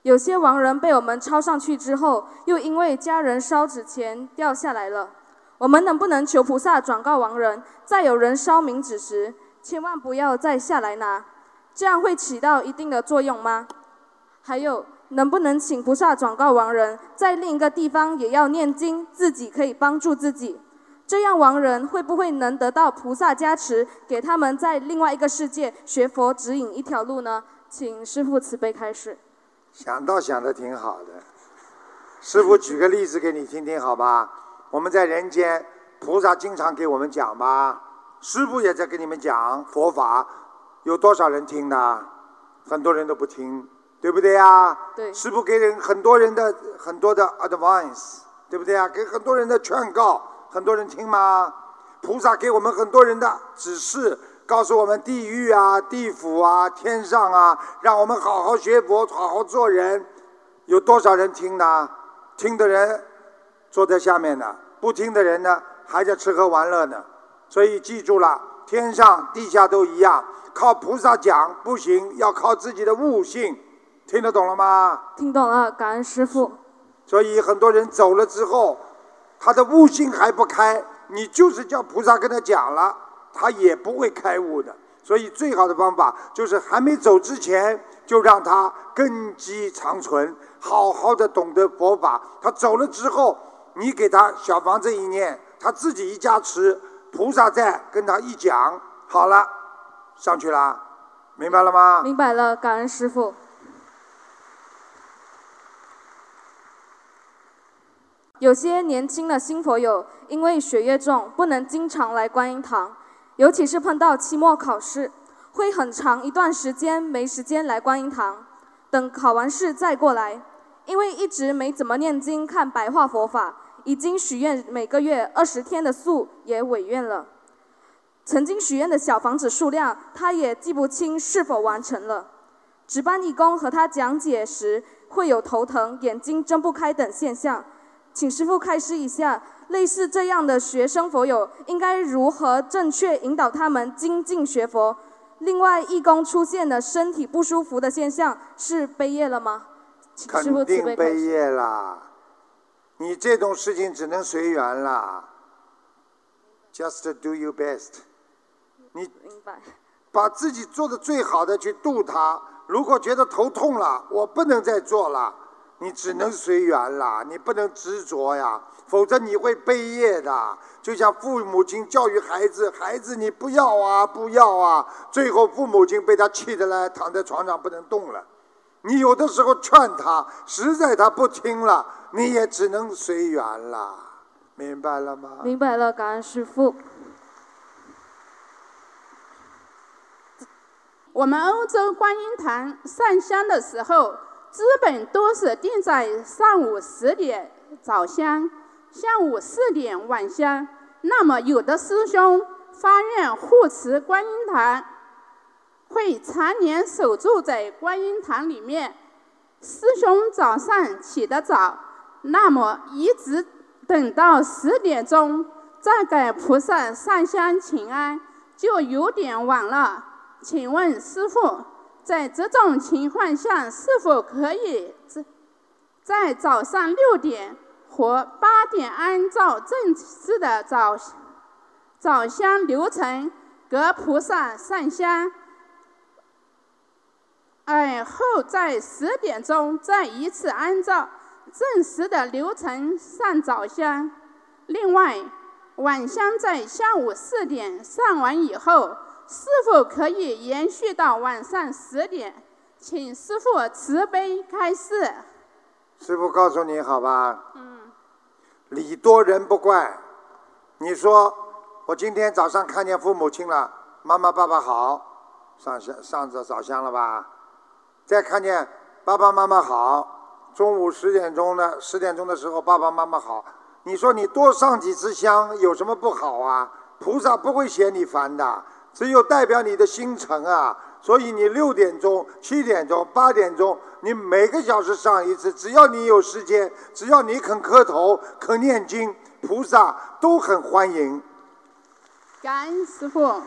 有些亡人被我们抄上去之后，又因为家人烧纸钱掉下来了。我们能不能求菩萨转告亡人，在有人烧冥纸时，千万不要再下来拿，这样会起到一定的作用吗？还有，能不能请菩萨转告亡人，在另一个地方也要念经，自己可以帮助自己？这样亡人会不会能得到菩萨加持，给他们在另外一个世界学佛指引一条路呢？请师父慈悲开示。 想得挺好的，师父举个例子给你听听好吧？我们在人间，菩萨经常给我们讲吧，师父也在给你们讲佛法，有多少人听呢？很多人都不听，对不对呀？ 对。 师父给人很多的 advice， 对不对呀？给很多人的劝告，很多人听吗？菩萨给我们很多人的指示，告诉我们地狱啊、地府啊、天上啊，让我们好好学佛，好好做人。有多少人听呢？听的人坐在下面呢，不听的人呢，还在吃喝玩乐呢。所以记住了，天上地下都一样，靠菩萨讲不行，要靠自己的悟性。听得懂了吗？ 听懂了，感恩师父。 所以很多人走了之后，他的悟性还不开，你就是叫菩萨跟他讲了，他也不会开悟的。所以最好的方法就是还没走之前，就让他根基长存，好好的懂得佛法。他走了之后，你给他小房子一念，他自己一加持，菩萨在跟他一讲，好了，上去了，明白了吗？ 明白了，感恩师父。有些年轻的新佛友因为学业重，不能经常来观音堂，尤其是碰到期末考试，会很长一段时间没时间来观音堂，等考完试再过来。因为一直没怎么念经看白话佛法，已经许愿每个月20天的素也违愿了。曾经许愿的小房子数量，他也记不清是否完成了。值班义工和他讲解时，会有头疼、眼睛睁不开等现象。请师父开示一下，类似这样的学生佛友应该如何正确引导他们精进学佛？另外，义工出现的身体不舒服的现象是悲业了吗？ 肯定悲业啦！你这种事情只能随缘啦。Just do your best。你把自己做的最好的去度他。如果觉得头痛了，我不能再做了。你只能随缘啦，你不能执着呀，否则你会背业的。就像父母亲教育孩子，孩子你不要啊，不要啊，最后父母亲被他气得来，躺在床上不能动了。你有的时候劝他，实在他不听了，你也只能随缘啦，明白了吗？ 明白了，感恩师父。 我们欧洲观音堂上香的时候，基本都是定在上午10点早香，下午4点晚香。那么有的师兄发愿护持观音堂，会常年守住在观音堂里面。师兄早上起得早，那么一直等到10点钟再给菩萨上香请安，就有点晚了。请问师父，在这种情况下，是否可以在早上6点和8点按照正式的早香流程给菩萨上香，后在10点钟再一次按照正式的流程上早香？另外，晚香在下午4点上完以后，是否可以延续到晚上10点？请师父慈悲开示。 师父告诉你好吧。礼多人不怪。你说我今天早上看见父母亲了，妈妈爸爸好，上着早香了吧？再看见爸爸妈妈好，中午10点钟的时候爸爸妈妈好，你说你多上几次香有什么不好啊？菩萨不会嫌你烦的，只有代表你的心诚啊。所以你6点钟、7点钟、8点钟，你每个小时上一次，只要你有时间，只要你肯磕头、肯念经，菩萨都很欢迎。 感恩师父。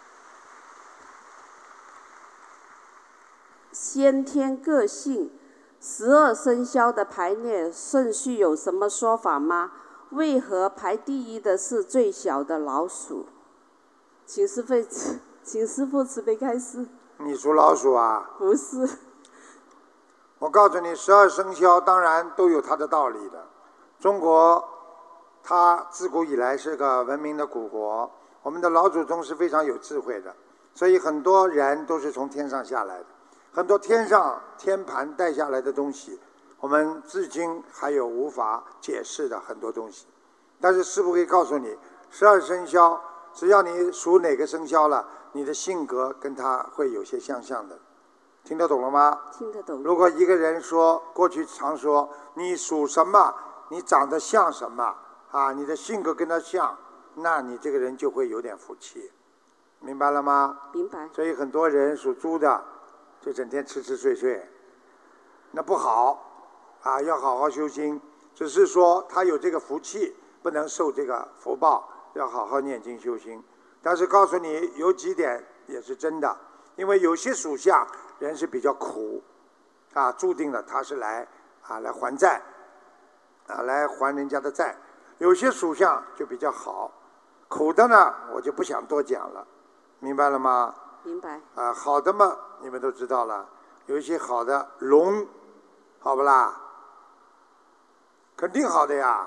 先天个性 12生肖的排列顺序有什么说法吗？为何排第一的是最小的老鼠？请师父慈悲开示。 你属老鼠啊？ 不是。 我告诉你，12生肖当然都有它的道理的。中国，它自古以来是个文明的古国，我们的老祖宗是非常有智慧的，所以很多人都是从天上下来的，很多天上天盘带下来的东西，我们至今还有无法解释的很多东西。但是师父可以告诉你，12生肖，只要你属哪个生肖了，你的性格跟它会有些相像的。听得懂了吗？ 听得懂。 如果一个人说，过去常说你属什么，你长得像什么啊，你的性格跟他像，那你这个人就会有点福气，明白了吗？ 明白。 所以很多人属猪的就整天吃吃睡睡，那不好啊，要好好修心。只是说他有这个福气，不能受这个福报，要好好念经修心。但是告诉你有几点也是真的，因为有些属相人是比较苦啊，注定了他是来还债啊，来还人家的债。有些属相就比较好，苦的呢我就不想多讲了，明白了吗？ 明白。 啊，好的嘛你们都知道了，有一些好的龙，好不啦？肯定好的呀，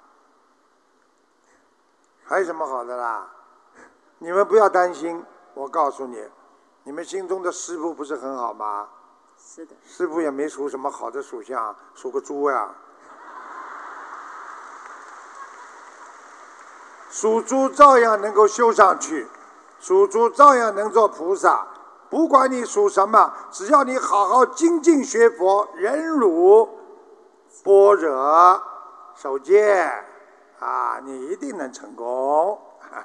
还有什么好的啦？你们不要担心，我告诉你，你们心中的师父不是很好吗？ 是的。 师父也没属什么好的属相，属个猪呀。属猪照样能够修上去，属猪照样能做菩萨。不管你属什么，只要你好好精进学佛、忍辱、般若、守戒啊，你一定能成功。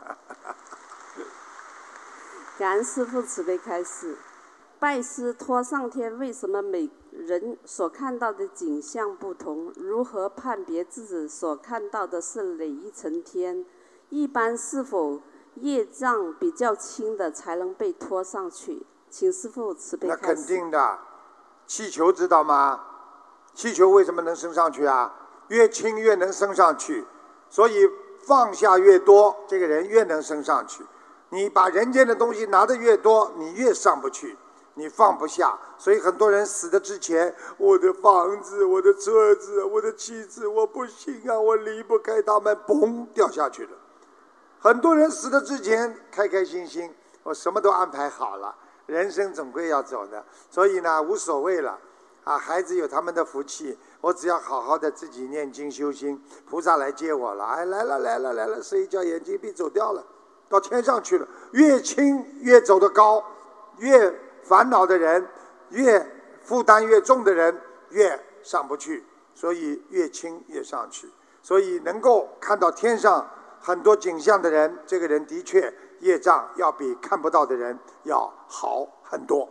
感恩师父慈悲开示。拜师托上天，为什么每人所看到的景象不同？如何判别自己所看到的是哪一层天？一般是否业障比较轻的才能被拖上去？请师父慈悲开示。 那肯定的，气球知道吗？气球为什么能升上去啊？越轻越能升上去，所以放下越多，这个人越能升上去。你把人间的东西拿得越多，你越上不去，你放不下。所以很多人死的之前，我的房子、我的车子、我的妻子，我不行啊，我离不开他们，嘣掉下去了。很多人死的之前开开心心，我什么都安排好了，人生总归要走的，所以呢无所谓了啊。孩子有他们的福气，我只要好好的自己念经修心，菩萨来接我了，哎，来了，睡一觉眼睛闭走掉了，到天上去了。越轻越走得高，越烦恼的人，越负担越重的人越上不去，所以越轻越上去。所以能够看到天上很多景象的人，这个人的确业障要比看不到的人要好很多。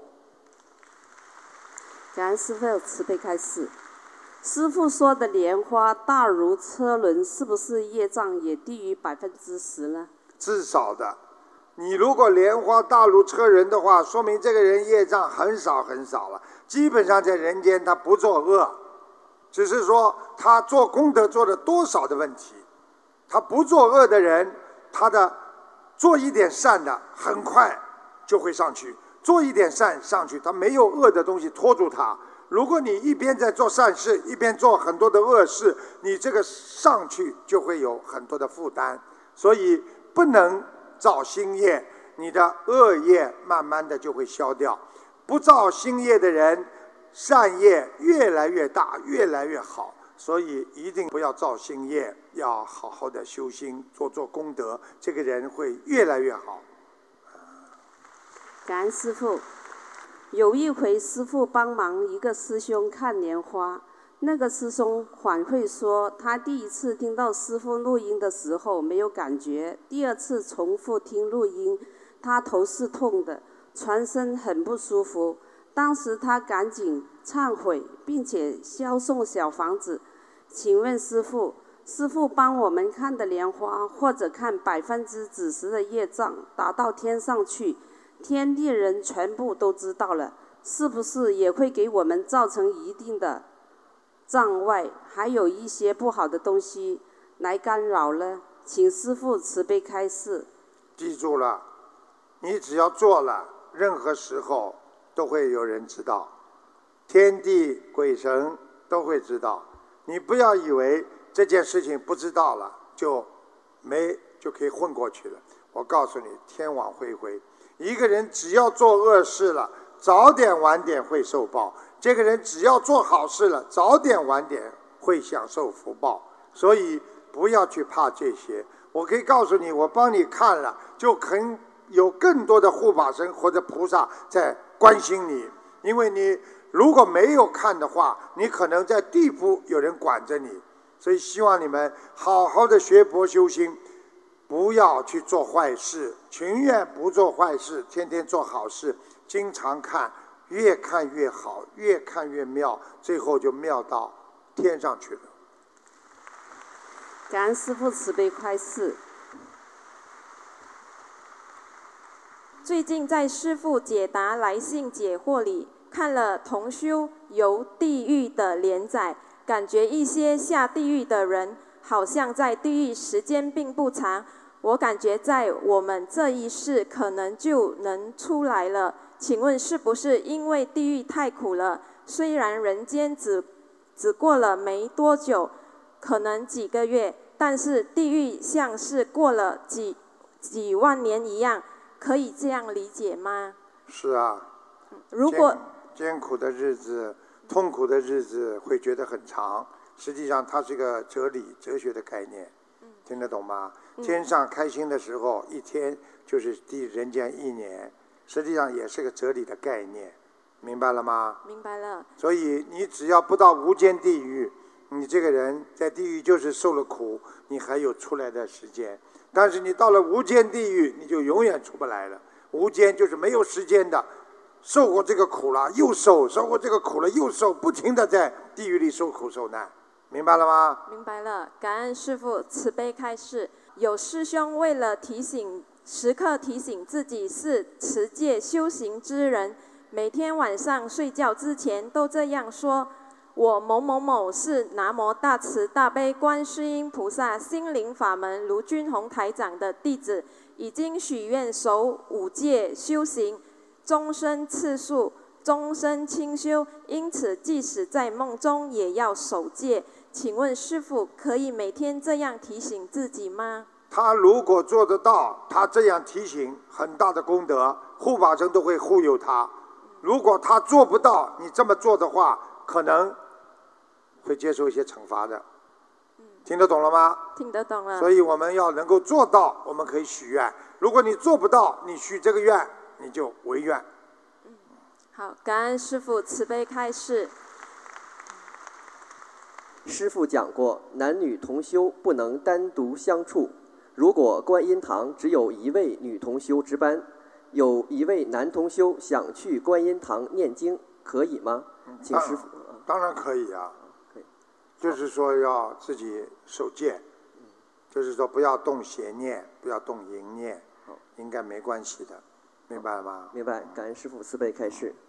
感恩师父慈悲开示。师父说的莲花大如车轮，是不是业障也低于10%呢？ 至少的，你如果莲花大如车轮的话，说明这个人业障很少很少了。基本上在人间他不作恶，只是说他做功德做了多少的问题。他不作恶的人，他的做一点善的很快就会上去，做一点善上去，他没有恶的东西拖住他。如果你一边在做善事，一边做很多的恶事，你这个上去就会有很多的负担。所以不能造新业，你的恶业慢慢的就会消掉。不造新业的人，善业越来越大，越来越好。所以一定不要造新业，要好好的修心，做功德，这个人会越来越好。 感恩师父。有一回师父帮忙一个师兄看莲花，那个师兄反馈说，他第一次听到师父录音的时候没有感觉，第二次重复听录音，他头是痛的，全身很不舒服。当时他赶紧忏悔，并且烧送小房子。请问师父，师父帮我们看的莲花，或者看几%的业障，打到天上去，天地人全部都知道了， 是不是也会给我们造成一定的障碍，还有一些不好的东西来干扰呢？请师父慈悲开示。 记住了，你只要做了，任何时候都会有人知道，天地鬼神都会知道。你不要以为这件事情不知道了就可以混过去了。我告诉你，天网恢恢，一个人只要做恶事了，早点晚点会受报；这个人只要做好事了，早点晚点会享受福报。所以不要去怕这些。我可以告诉你，我帮你看了，就肯有更多的护法神或者菩萨在关心你。因为你如果没有看的话，你可能在地府有人管着你。所以希望你们好好的学佛修心，不要去做坏事，情愿不做坏事，天天做好事，经常看，越看越好，越看越妙，最后就妙到天上去了。 感恩师父慈悲开示。 最近在师父解答来信解惑里看了同修游地狱的连载，感觉一些下地狱的人好像在地狱时间并不长，我感觉在我们这一世可能就能出来了。请问是不是因为地狱太苦了，虽然人间只过了没多久，可能几个月，但是地狱像是过了几万年一样，可以这样理解吗？ 是啊， 如果艰苦的日子、痛苦的日子会觉得很长，实际上它是一个哲学的概念，听得懂吗？天上开心的时候，一天就是人间1年，实际上也是个哲理的概念，明白了吗？ 明白了。 所以你只要不到无间地狱，你这个人在地狱就是受了苦，你还有出来的时间。但是你到了无间地狱，你就永远出不来了。无间就是没有时间的，受过这个苦了又受，受过这个苦了又受，不停的在地狱里受苦受难，明白了吗？ 明白了，感恩师父慈悲开示。有师兄为了时刻提醒自己是持戒修行之人，每天晚上睡觉之前都这样说：我某某某是南无大慈大悲观世音菩萨心灵法门卢军宏台长的弟子，已经许愿守5戒修行，终身次数，终身清修，因此即使在梦中也要守戒。请问师父，可以每天这样提醒自己吗？ 他如果做得到，他这样提醒，很大的功德，护法神都会护佑他。如果他做不到，你这么做的话，可能会接受一些惩罚的。听得懂了吗？ 听得懂了。 所以我们要能够做到，我们可以许愿。如果你做不到，你许这个愿，你就违愿。 好，感恩师父慈悲开示。 师父讲过，男女同修不能单独相处。如果观音堂只有1位女同修值班，有1位男同修想去观音堂念经，可以吗？请师父。 当然可以啊，就是说要自己守戒，就是说不要动邪念，不要动淫念，应该没关系的，明白吗？ 明白，感恩师父慈悲开示。